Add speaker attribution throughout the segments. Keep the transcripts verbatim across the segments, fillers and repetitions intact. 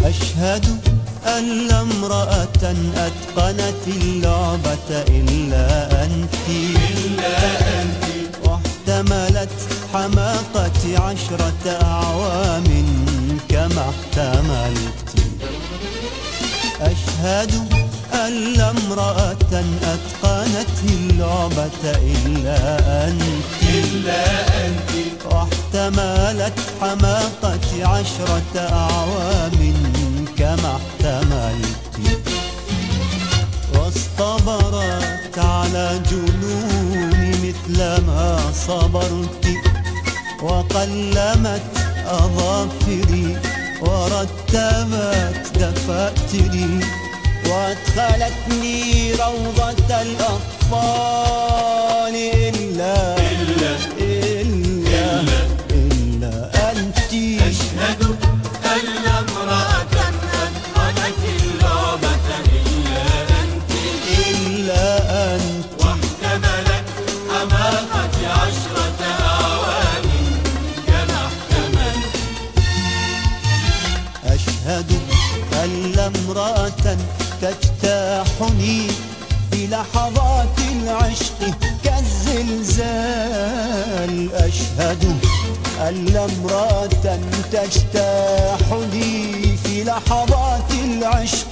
Speaker 1: أشهد أن لا امرأة أتقنت اللعبة إلا أنت، واحتملت حماقتي عشرة أعوام كما احتملت. أشهد أن لا امرأة أتقنت اللعبة إلا أنت، واحتملت حماقتي عشرة أعوام كما احتملت. واصطبرت على جنوني مثلما صبرت، وقلمت أظافري ورتبت دفاتري، وادخلتني روضة الأطفال إلا إلا إلا, إلا أنت.
Speaker 2: أشهد أن لا امرأة أتقنت اللعبة إلا أنت،
Speaker 1: إلا أنت،
Speaker 2: واحتملت حماقتي عشرة أعوام كما احتملت.
Speaker 1: أشهد أن لا امرأة تجتاحني في لحظات العشق كالزلزال. أشهد أن لا امرأة تجتاحني في لحظات العشق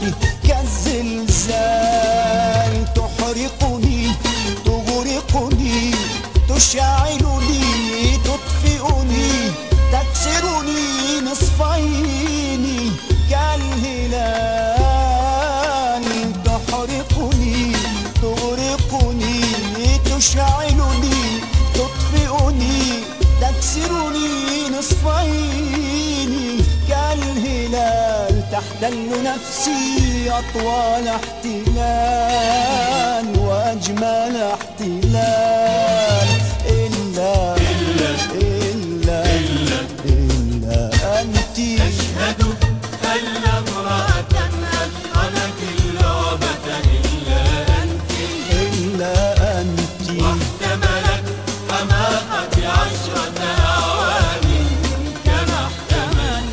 Speaker 1: كالزلزال، تحرقني تغرقني تشعلني تطفئني تكسرني نصفين كالهلال، تحرقني تغرقني تشعلني تطفئني تكسرني نصفين كالهلال، تحتل نفسي أطول احتلال وأجمل احتلال إلا إلا إلا, إلا, إلا أنت.
Speaker 2: أشهد أن لا امرأة أتقنت اللعبة إلا أنت،
Speaker 1: إلا أنت،
Speaker 2: واحتملت حماقتي عشرة أعوام كما احتملت.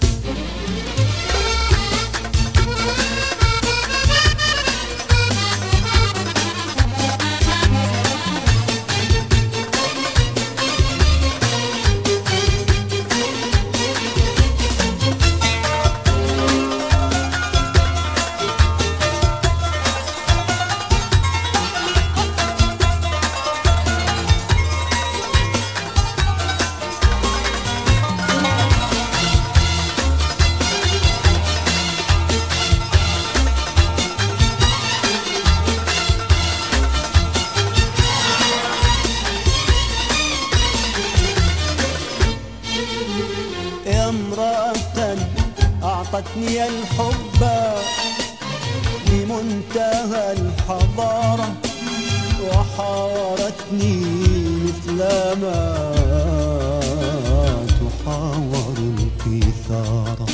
Speaker 1: يا امرأة أعطتني الحب بمنتهى الحضارة، وحاورتني مثلما تحاور القيثارة.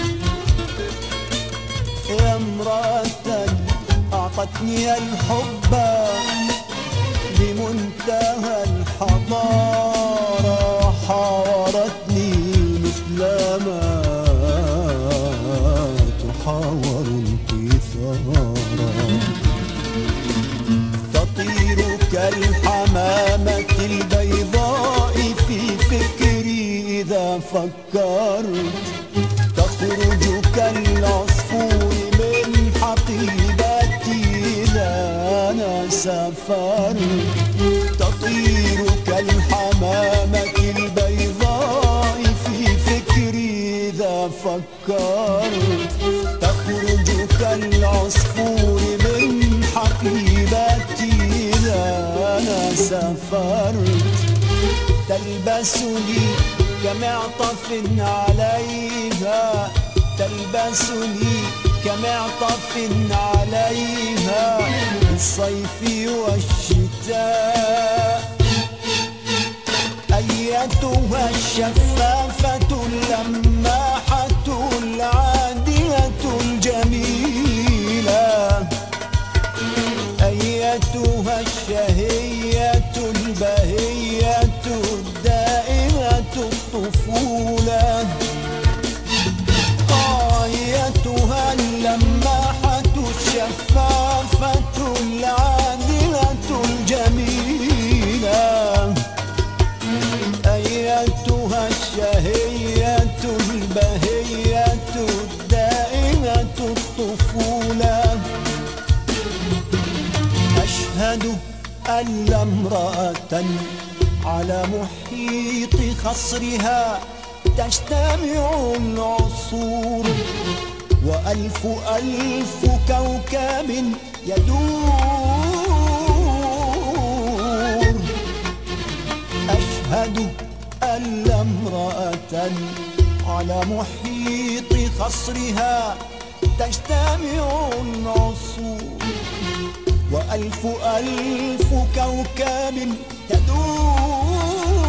Speaker 1: يا امرأة أعطتني الحب بمنتهى الحضارة، حاورتني مثلما تحاور القيثارة، تطير كالحمامة البيضاء في فكري إذا فكرت، تخرج كالعصفور من حقيبتي إذا أنا سافرت، تطير كالحمامة البيضاء في فكري إذا فكرت، تخرج كالعصفور من حقيبتي إذا أنا سافرت، تلبسني كمعطف عليها، تلبسني كمعطف عليها الصيف والشتاء. أيتها الشفافة اللماحة العادية الجميلة، أيتها الشهية البهية الدائمة الطفولة، آية بهية الدائمة الطفولة. أشهد أن لا امرأة على محيط خصرها تجتمع العصور، وألف ألف كوكب يدور. أشهد أن لا امرأة على محيط خصرها تجتمع العصور، وألف ألف كوكب يدور.